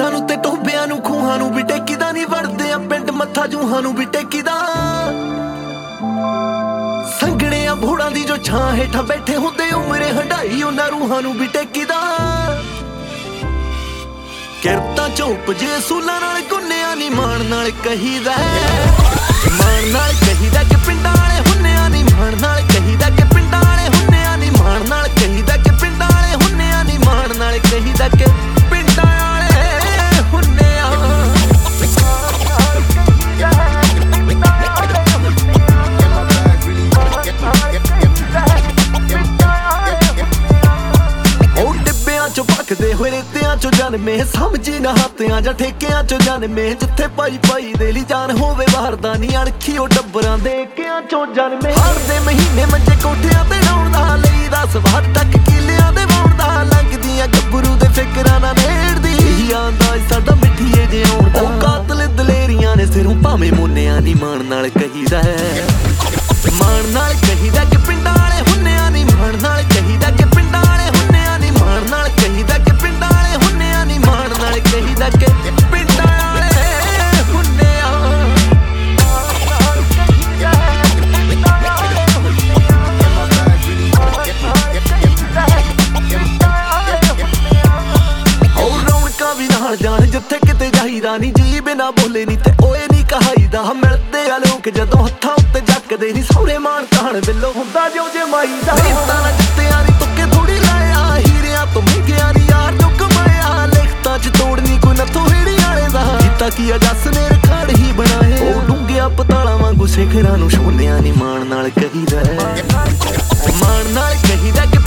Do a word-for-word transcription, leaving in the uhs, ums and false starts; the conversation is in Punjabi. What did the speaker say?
ਮੰਦਰਾਂ ਨੂੰ ਤੇ ਟੋਬਿਆਂ ਨੂੰ ਖੂਹਾਂ ਨੂੰ ਵੀ ਟੇਕੀਦਾ ਨਹੀਂ ਵੜਦੇ ਆ ਪਿੰਡ ਮੱਥਾ ਜੂਹਾਂ ਨੂੰ ਵੀ ਟੇਕੀਦਾ ਸੰਗਣੇ ਆ ਭੋੜਾਂ ਦੀ ਜੋ ਛਾਂ ਹੇਠਾਂ ਬੈਠੇ ਹੁੰਦੇ ਉਮਰੇ ਹੰਡਾਈ ਉਹਨਾਂ ਰੂਹਾਂ ਨੂੰ ਵੀ ਟੇਕੀਦਾ ਕਿਰਤਾਂ ਚੋਪ ਜੇ ਸੂਲਾਂ ਨਾਲ ਗੁੰਨਿਆਂ ਨੀ ਮਾਣ ਨਾਲ ਕਹੀਦਾ ਮਾਣ ਨਾਲ ਕਹੀਦਾ ਕਿ ਪਿੰਡਾਂ ਵਾਲੇ ਹੁੰਨਿਆਂ ਨੀ ਮਾਣ ਨਾਲ ਕਹੀਦਾ ਕਿ ਪਿੰਡਾਂ ਵਾਲੇ ਹੁੰਨਿਆਂ ਨੀ ਮਾਣ ਨਾਲ ਕਹੀਦਾ ਕਿ ਪਿੰਡਾਂ ਵਾਲੇ ਹੁੰਨਿਆਂ ਨੀ ਮਾਣ ਨਾਲ ਕਹੀਦਾ ਕਿ ਪਿੰਡਾਂ ਵਾਲੇ ਹੁੰਨਿਆਂ ਉਹ ਡਿੱਬਿਆਂ ਚੋਂ ਭਖਦੇ ਹੋਏ ਰੇਤਿਆਂ ਚੋਂ ਜਨਮੇ ਸਮਝੀ ਨਾ ਹੱਥਿਆਂ ਜਾਂ ਠੇਕਿਆਂ ਚੋਂ ਜਨਮੇ ਜਿੱਥੇ ਪਾਈ ਪਾਈ ਦੇ ਲਈ ਜਾਨ ਹੋਵੇ ਬਾਹਰਦਾ ਨੀ ਅਣਖੀ ਉਹ ਡੱਬਰਾਂ ਦੇ ਕਿਆਂ ਚੋਂ ਜਨਮੇ ਹਰ ਦੇ ਮਹੀਨੇ ਮੰਜੇ ਕੋਠਿਆਂ ਤੇ ਡਾਉਣ ਦਾ ਲਈ ਦਾ ਸਵਾਦ ਤੱਕ ਕਿਲਿਆਂ ਦੇ ਵਾਉਣ ਦਾ ਲੰਘਦੀਆਂ ਗੱਭਰੂ ਦੇ ਫਿਕਰਾਂ ਨਾਲ ਨੇੜਦੀ ਆਂਦਾ ਸਾਡਾ ਮਿੱਠੀਏ ਜਿਉਣ ਦਾ ਉਹ ਕਾਤਲ ਦਲੇਰੀਆਂ ਨੇ ਸਿਰੋਂ ਭਾਵੇਂ ਮੋਨਿਆਂ ਦੀ ਮਾਣ ਨਾਲ ਕਹੀਦਾ ਮਾਣ ਨਾਲ ਕਹੀਦਾ ਕਿ ਪਿੰਡਾਂ ਵਾਲੇ ਹੁੰਨਿਆਂ ਨੀ ਮਾਣ ਨਾਲ ਕਹੀਦਾ ਕਿ ਪਿੰਡਾਂ ਵਾਲੇ ਹੁੰਨਿਆਂ ਨੀ ਮਾਣ ਨਾਲ ਕਹੀਦਾ ਕਿ ਪਿੰਡਾਂ ਵਾਲੇ ਹੁੰਨਿਆਂ ਨੀ ਮਾਣ ਨਾਲ ਕਹੀਦਾ ਕਿ ਪਿੰਡਾਂ ਵਾਲੇ ਹੁੰਨਿਆਂ ਉਹ ਰੌਣਕਾਂ ਵੀ ਨਾਲ ਜਾਣ ਜਿੱਥੇ ਕਿਤੇ ਜਾਈਦਾ ਨੀ ਜੀ ਬਿਨਾ ਬੋਲੇ ਨੀ ਤੇ ਓਏ ਨੀ ਕਹਾਈਦਾ ਮਿਲਦੇ ਆ ਲੋਕ ਜਦੋਂ ਹੱਥਾਂ ਉੱਤੇ ਜੱਕਦੇ ਨੀ ਸਹੁਰੇ ਮਾਣ ਤਾਣ ਬਿੱਲੋ ਹੁੰਦਾ ਜੋ ਜਮਾਈ ਦਾ ਰੇਤਾਂ ਨਾਲ ਜਿੱਤਿਆਂ ਦੀ ਤੁੱਕੇ ਥੋੜੀ ਲਾਇਆ ਹੀਰਿਆਂ ਤੋਂ ਮਹਿੰਗਿਆਂ ਨੀ ਯਾਰ ਜੋ ਕਮਾਇਆ ਲਿਖਤਾਂ ਚ ਤੋੜਨੀ ਕੋਈ ਨੱਥੋਂ ਹੀੜੀ ਵਾਲੇ ਦਾ ਕੀਤਾ ਕੀ ਆ ਜੱਸ ਨੇ ਰਖਾੜ ਹੀ ਬਣਾਏ ਉਹ ਡੂੰਘਿਆਂ ਪਤਾਲਾਂ ਵਾਂਗੂ ਸਿਖਰਾਂ ਨੂੰ ਛੋਲਿਆਂ ਨੀ ਮਾਣ ਨਾਲ ਕਹੀਦਾ ਮਾਣ ਨਾਲ ਕਹੀਦਾ ਕਿ